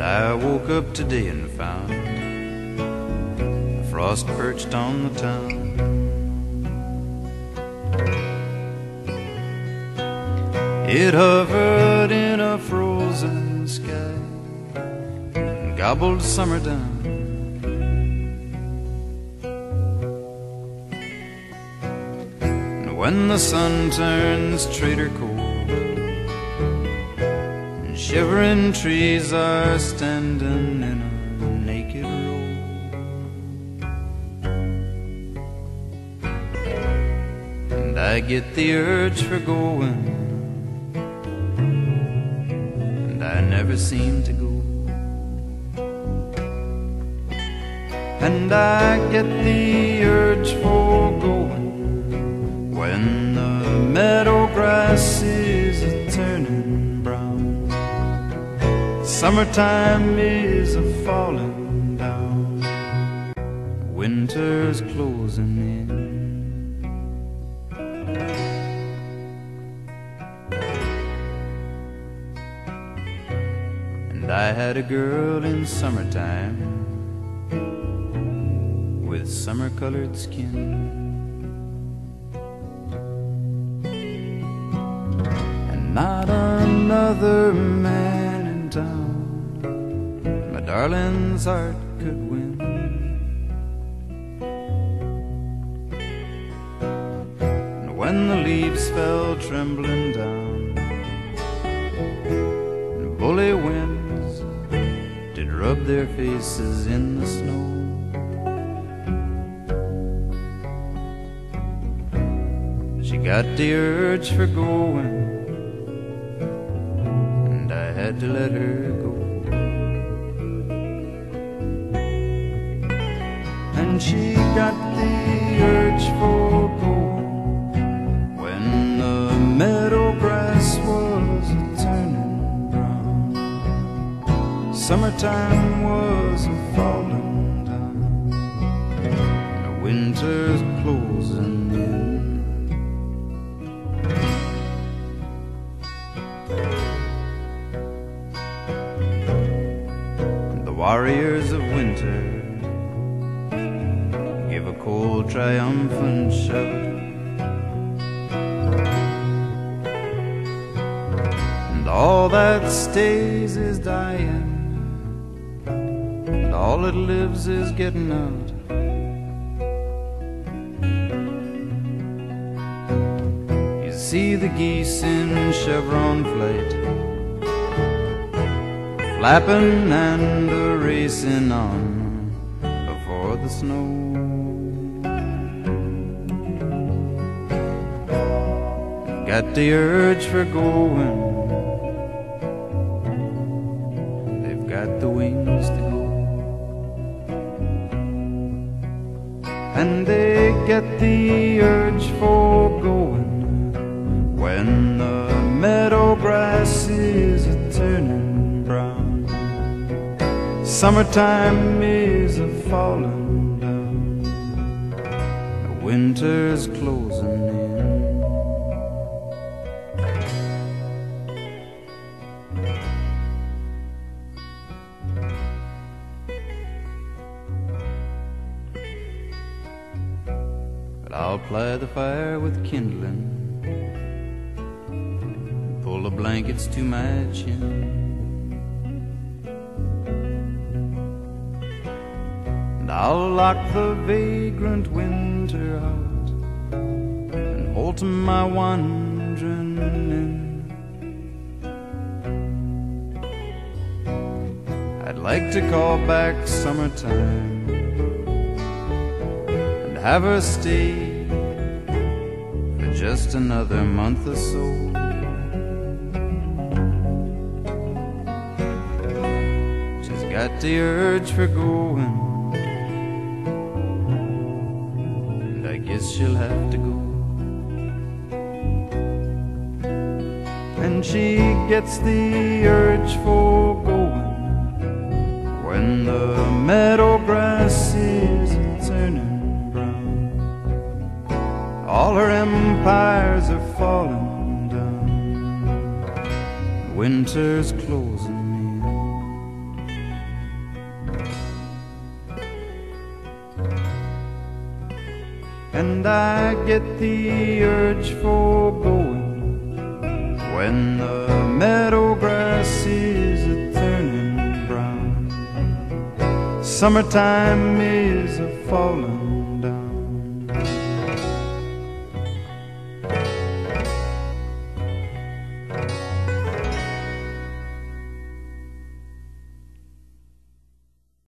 I woke up today and found a frost perched on the town. It hovered in a frozen sky and gobbled summer down. And when the sun turns traitor cold and shivering trees are standing in a naked row, and I get the urge for going, I never seem to go. And I get the urge for going when the meadow grass is a-turning brown. Summertime is a-falling down. Winter's closing in. I had a girl in summertime with summer-colored skin, and not another man in town my darling's heart could win. And when the leaves fell trembling down and bully winds rub their faces in the snow, she got the urge for going, and I had to let her go. And she got the urge for going when the meadow grass was a-turning. Summertime was a-falling down, and winter's closing in. The warriors of winter give a cold triumphant shout, and all that stays is dying, all that lives is getting out. You see the geese in chevron flight, flapping and a-racing on before the snow. Got the urge for going, they've got the wings to go. And they get the urge for going when the meadow grass is a-turning brown. Summertime is a-falling down, the winter's closing in. I'll ply the fire with kindling, pull the blankets to my chin, and I'll lock the vagrant winter out and halt my wandering in. I'd like to call back summertime and have her stay just another month or so. She's got the urge for going, and I guess she'll have to go. And she gets the urge for going when the meadow grass is a-turning. All her empires are falling down, winter's closing in. I get the urge for going when the meadow grass is a-turning brown. Summertime is a-falling down.